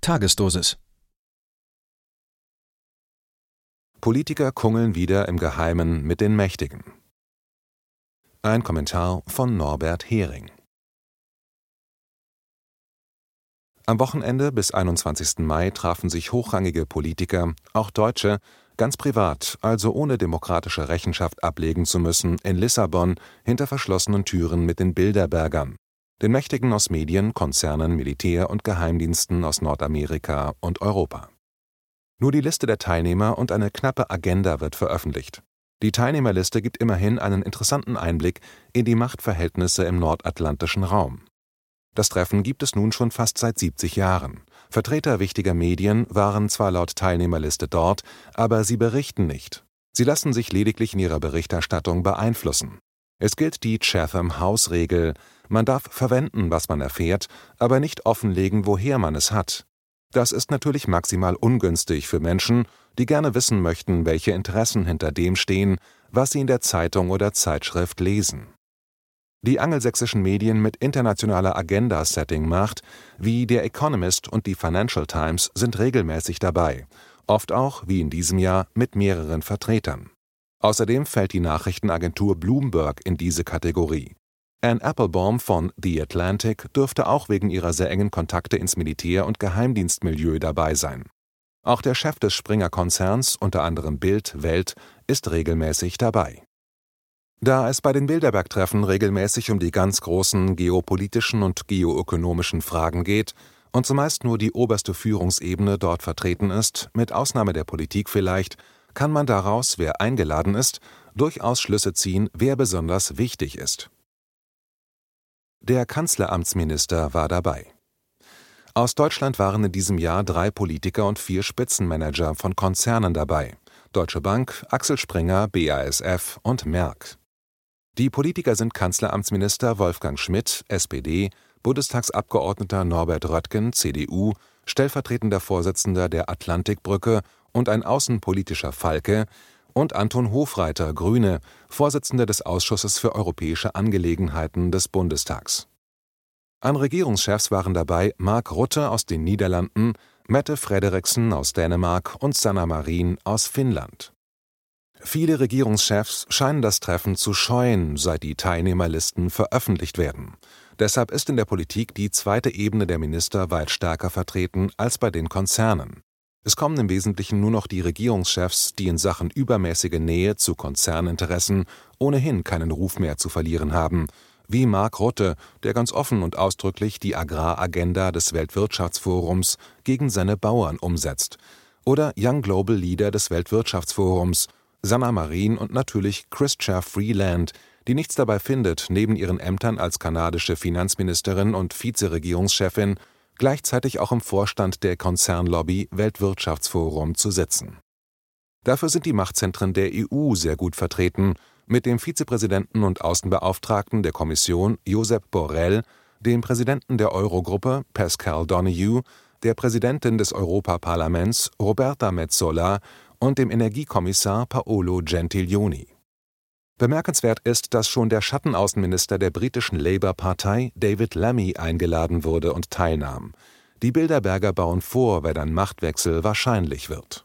Tagesdosis. Politiker kungeln wieder im Geheimen mit den Mächtigen. Ein Kommentar von Norbert Hering. Am Wochenende bis 21. Mai trafen sich hochrangige Politiker, auch Deutsche, ganz privat, also ohne demokratische Rechenschaft ablegen zu müssen, in Lissabon hinter verschlossenen Türen mit den Bilderbergern, den Mächtigen aus Medien, Konzernen, Militär und Geheimdiensten aus Nordamerika und Europa. Nur die Liste der Teilnehmer und eine knappe Agenda wird veröffentlicht. Die Teilnehmerliste gibt immerhin einen interessanten Einblick in die Machtverhältnisse im nordatlantischen Raum. Das Treffen gibt es nun schon fast seit 70 Jahren. Vertreter wichtiger Medien waren zwar laut Teilnehmerliste dort, aber sie berichten nicht. Sie lassen sich lediglich in ihrer Berichterstattung beeinflussen. Es gilt die Chatham-House-Regel: Man darf verwenden, was man erfährt, aber nicht offenlegen, woher man es hat. Das ist natürlich maximal ungünstig für Menschen, die gerne wissen möchten, welche Interessen hinter dem stehen, was sie in der Zeitung oder Zeitschrift lesen. Die angelsächsischen Medien mit internationaler Agenda-Setting-Macht, wie der Economist und die Financial Times, sind regelmäßig dabei, oft auch, wie in diesem Jahr, mit mehreren Vertretern. Außerdem fällt die Nachrichtenagentur Bloomberg in diese Kategorie. Anne Applebaum von The Atlantic dürfte auch wegen ihrer sehr engen Kontakte ins Militär- und Geheimdienstmilieu dabei sein. Auch der Chef des Springer-Konzerns, unter anderem Bild, Welt, ist regelmäßig dabei. Da es bei den Bilderberg-Treffen regelmäßig um die ganz großen geopolitischen und geoökonomischen Fragen geht und zumeist nur die oberste Führungsebene dort vertreten ist, mit Ausnahme der Politik vielleicht, kann man daraus, wer eingeladen ist, durchaus Schlüsse ziehen, wer besonders wichtig ist. Der Kanzleramtsminister war dabei. Aus Deutschland waren in diesem Jahr 3 Politiker und 4 Spitzenmanager von Konzernen dabei: Deutsche Bank, Axel Springer, BASF und Merck. Die Politiker sind Kanzleramtsminister Wolfgang Schmidt, SPD, Bundestagsabgeordneter Norbert Röttgen, CDU, stellvertretender Vorsitzender der Atlantikbrücke und ein außenpolitischer Falke, und Anton Hofreiter, Grüne, Vorsitzender des Ausschusses für europäische Angelegenheiten des Bundestags. An Regierungschefs waren dabei Mark Rutte aus den Niederlanden, Mette Frederiksen aus Dänemark und Sanna Marin aus Finnland. Viele Regierungschefs scheinen das Treffen zu scheuen, seit die Teilnehmerlisten veröffentlicht werden. Deshalb ist in der Politik die zweite Ebene der Minister weit stärker vertreten als bei den Konzernen. Es kommen im Wesentlichen nur noch die Regierungschefs, die in Sachen übermäßige Nähe zu Konzerninteressen ohnehin keinen Ruf mehr zu verlieren haben, wie Mark Rutte, der ganz offen und ausdrücklich die Agraragenda des Weltwirtschaftsforums gegen seine Bauern umsetzt, oder Young Global Leader des Weltwirtschaftsforums, Sanna Marin, und natürlich Chrystia Freeland, die nichts dabei findet, neben ihren Ämtern als kanadische Finanzministerin und Vizeregierungschefin gleichzeitig auch im Vorstand der Konzernlobby Weltwirtschaftsforum zu sitzen. Dafür sind die Machtzentren der EU sehr gut vertreten, mit dem Vizepräsidenten und Außenbeauftragten der Kommission Josep Borrell, dem Präsidenten der Eurogruppe Pascal Donoghue, der Präsidentin des Europaparlaments Roberta Metsola und dem Energiekommissar Paolo Gentiloni. Bemerkenswert ist, dass schon der Schattenaußenminister der britischen Labour-Partei, David Lammy, eingeladen wurde und teilnahm. Die Bilderberger bauen vor, wenn ein Machtwechsel wahrscheinlich wird.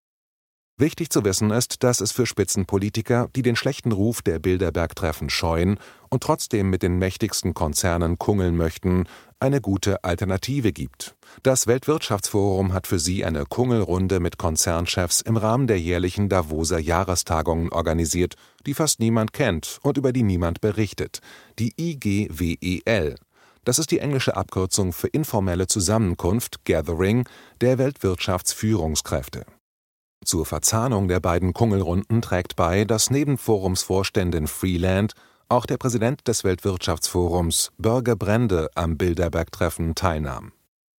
Wichtig zu wissen ist, dass es für Spitzenpolitiker, die den schlechten Ruf der Bilderberg-Treffen scheuen und trotzdem mit den mächtigsten Konzernen kungeln möchten, eine gute Alternative gibt. Das Weltwirtschaftsforum hat für sie eine Kungelrunde mit Konzernchefs im Rahmen der jährlichen Davoser Jahrestagungen organisiert, die fast niemand kennt und über die niemand berichtet: die IGWEL. Das ist die englische Abkürzung für informelle Zusammenkunft, Gathering, der Weltwirtschaftsführungskräfte. Zur Verzahnung der beiden Kungelrunden trägt bei, dass neben Forumsvorständin Freeland auch der Präsident des Weltwirtschaftsforums, Börge Brende, am Bilderberg-Treffen teilnahm.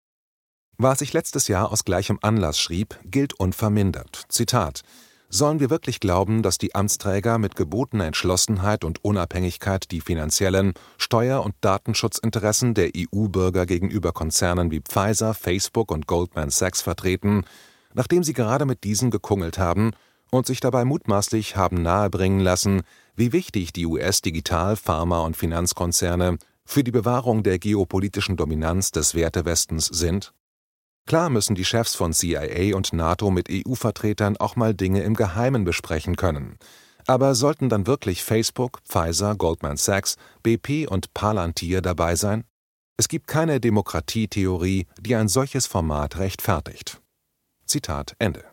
Was ich letztes Jahr aus gleichem Anlass schrieb, gilt unvermindert. Zitat: Sollen wir wirklich glauben, dass die Amtsträger mit gebotener Entschlossenheit und Unabhängigkeit die finanziellen, Steuer- und Datenschutzinteressen der EU-Bürger gegenüber Konzernen wie Pfizer, Facebook und Goldman Sachs vertreten, nachdem sie gerade mit diesen gekungelt haben und sich dabei mutmaßlich haben nahebringen lassen, wie wichtig die US-Digital-, Pharma- und Finanzkonzerne für die Bewahrung der geopolitischen Dominanz des Wertewestens sind? Klar müssen die Chefs von CIA und NATO mit EU-Vertretern auch mal Dinge im Geheimen besprechen können. Aber sollten dann wirklich Facebook, Pfizer, Goldman Sachs, BP und Palantir dabei sein? Es gibt keine Demokratietheorie, die ein solches Format rechtfertigt. Zitat Ende.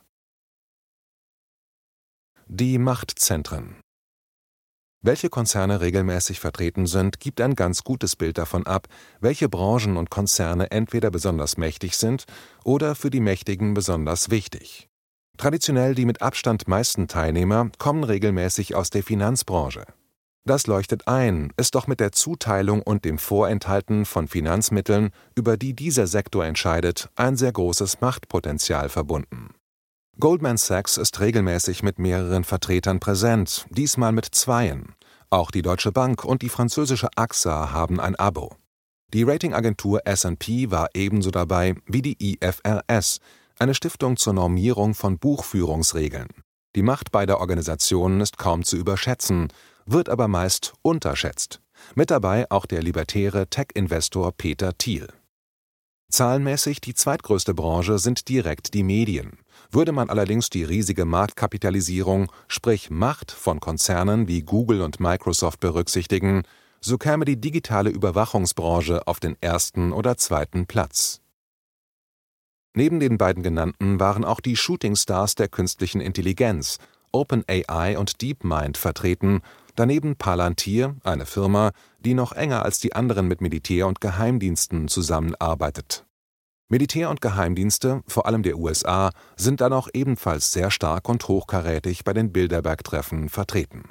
Die Machtzentren. Welche Konzerne regelmäßig vertreten sind, gibt ein ganz gutes Bild davon ab, welche Branchen und Konzerne entweder besonders mächtig sind oder für die Mächtigen besonders wichtig. Traditionell die mit Abstand meisten Teilnehmer kommen regelmäßig aus der Finanzbranche. Das leuchtet ein, ist doch mit der Zuteilung und dem Vorenthalten von Finanzmitteln, über die dieser Sektor entscheidet, ein sehr großes Machtpotenzial verbunden. Goldman Sachs ist regelmäßig mit mehreren Vertretern präsent, diesmal mit zweien. Auch die Deutsche Bank und die französische AXA haben ein Abo. Die Ratingagentur S&P war ebenso dabei wie die IFRS, eine Stiftung zur Normierung von Buchführungsregeln. Die Macht beider Organisationen ist kaum zu überschätzen, wird aber meist unterschätzt. Mit dabei auch der libertäre Tech-Investor Peter Thiel. Zahlenmäßig die zweitgrößte Branche sind direkt die Medien. Würde man allerdings die riesige Marktkapitalisierung, sprich Macht von Konzernen wie Google und Microsoft berücksichtigen, so käme die digitale Überwachungsbranche auf den ersten oder zweiten Platz. Neben den beiden genannten waren auch die Shootingstars der künstlichen Intelligenz, OpenAI und DeepMind vertreten, daneben Palantir, eine Firma, die noch enger als die anderen mit Militär und Geheimdiensten zusammenarbeitet. Militär- und Geheimdienste, vor allem der USA, sind dann auch ebenfalls sehr stark und hochkarätig bei den Bilderberg-Treffen vertreten.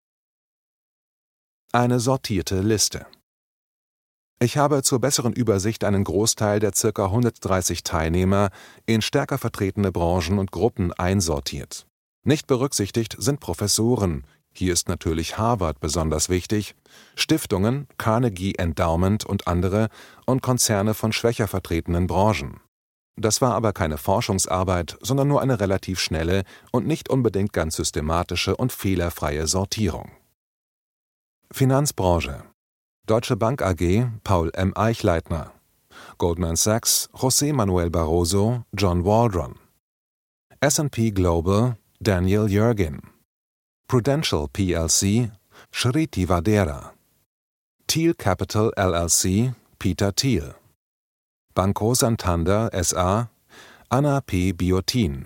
Eine sortierte Liste. Ich habe zur besseren Übersicht einen Großteil der ca. 130 Teilnehmer in stärker vertretene Branchen und Gruppen einsortiert. Nicht berücksichtigt sind Professoren, hier ist natürlich Harvard besonders wichtig, Stiftungen, Carnegie Endowment und andere und Konzerne von schwächer vertretenen Branchen. Das war aber keine Forschungsarbeit, sondern nur eine relativ schnelle und nicht unbedingt ganz systematische und fehlerfreie Sortierung. Finanzbranche. Deutsche Bank AG, Paul M. Eichleitner. Goldman Sachs, José Manuel Barroso, John Waldron. S&P Global, Daniel Yergin. Prudential plc, Shriti Vadera. Thiel Capital LLC, Peter Thiel. Banco Santander SA, Anna P. Biotin.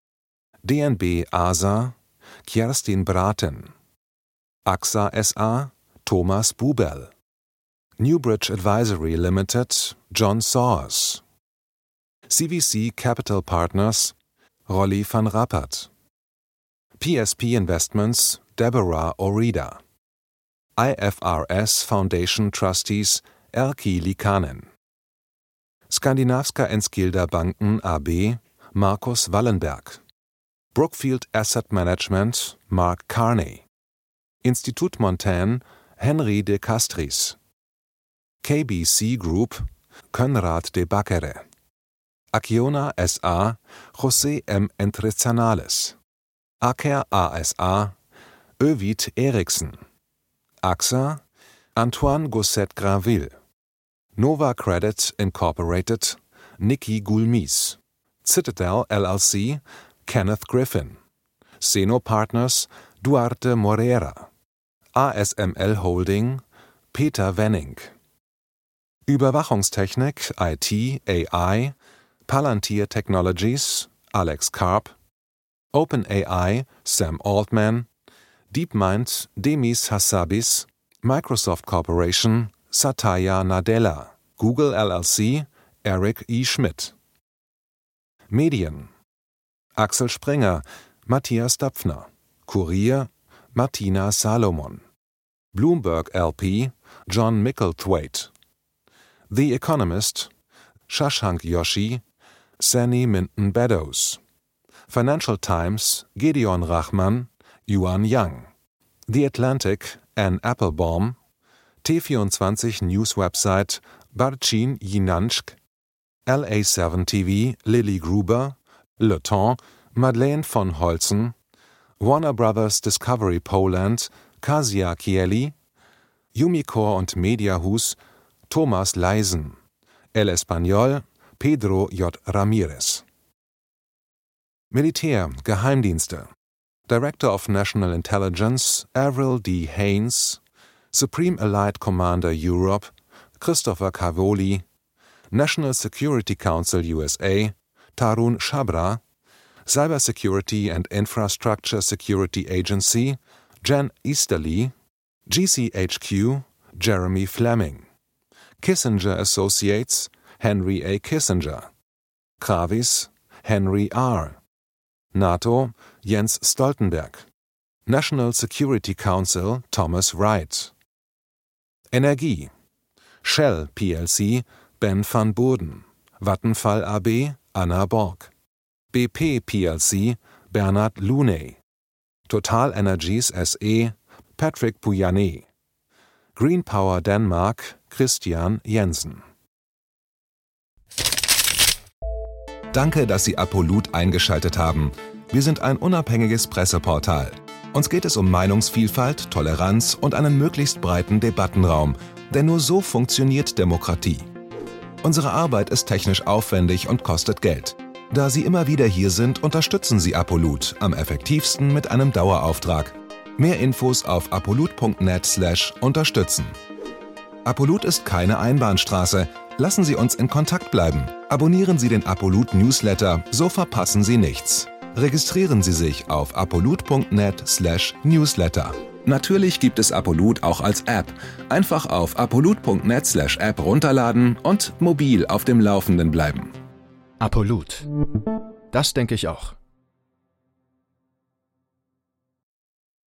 DNB ASA, Kerstin Braten. AXA SA, Thomas Bubel. Newbridge Advisory Limited, John Sawers. CVC Capital Partners, Rolly van Rappert. PSP Investments, Deborah Orida. IFRS Foundation Trustees, Erkki Liikanen. Skandinavska Enskilda Banken AB, Markus Wallenberg. Brookfield Asset Management, Mark Carney. Institut Montaigne, Henry de Castries. KBC Group, Konrad de Backere. Acciona SA, José M. Entrezanales. Aker ASA, Övid Eriksen. AXA, Antoine Gosset-Graville. Nova Credit Incorporated, Nikki Gulmis. Citadel LLC, Kenneth Griffin. Seno Partners, Duarte Moreira. ASML Holding, Peter Wenning. Überwachungstechnik, IT, AI, Palantir Technologies, Alex Karp. OpenAI, Sam Altman. DeepMind, Demis Hassabis. Microsoft Corporation, Satya Nadella. Google LLC, Eric E. Schmidt. Medien. Axel Springer, Matthias Dapfner. Kurier, Martina Salomon. Bloomberg LP, John Micklethwaite. The Economist, Shashank Joshi, Sanny Minton Beddoes. Financial Times, Gideon Rachman, Yuan Yang. The Atlantic, Ann Applebaum. T24 News Website, Barcin Jinansk. LA7 TV, Lily Gruber. Le Temps, Madeleine von Holzen. Warner Brothers Discovery Poland, Kasia Kieli. Umicore und Mediahus, Thomas Leisen. El Español, Pedro J. Ramirez. Militär, Geheimdienste. Director of National Intelligence Avril D. Haines, Supreme Allied Commander Europe Christopher Cavoli, National Security Council USA Tarun Chhabra, Cyber Security and Infrastructure Security Agency Jen Easterly, GCHQ Jeremy Fleming, Kissinger Associates Henry A. Kissinger, Kravis Henry R., NATO Jens Stoltenberg, National Security Council Thomas Wright. Energie Shell plc Ben van Boerden, Vattenfall AB Anna Borg, BP plc Bernard Looney, Total Energies SE Patrick Pouyanné, Green Power Denmark Christian Jensen. Danke, dass Sie Apollut eingeschaltet haben. Wir sind ein unabhängiges Presseportal. Uns geht es um Meinungsvielfalt, Toleranz und einen möglichst breiten Debattenraum, denn nur so funktioniert Demokratie. Unsere Arbeit ist technisch aufwendig und kostet Geld. Da Sie immer wieder hier sind, unterstützen Sie Apollut am effektivsten mit einem Dauerauftrag. Mehr Infos auf apollut.net/unterstützen. Apollut ist keine Einbahnstraße. Lassen Sie uns in Kontakt bleiben. Abonnieren Sie den Apollut Newsletter, so verpassen Sie nichts. Registrieren Sie sich auf apollut.net/newsletter. Natürlich gibt es Apollut auch als App. Einfach auf apollut.net/app runterladen und mobil auf dem Laufenden bleiben. Apollut. Das denke ich auch.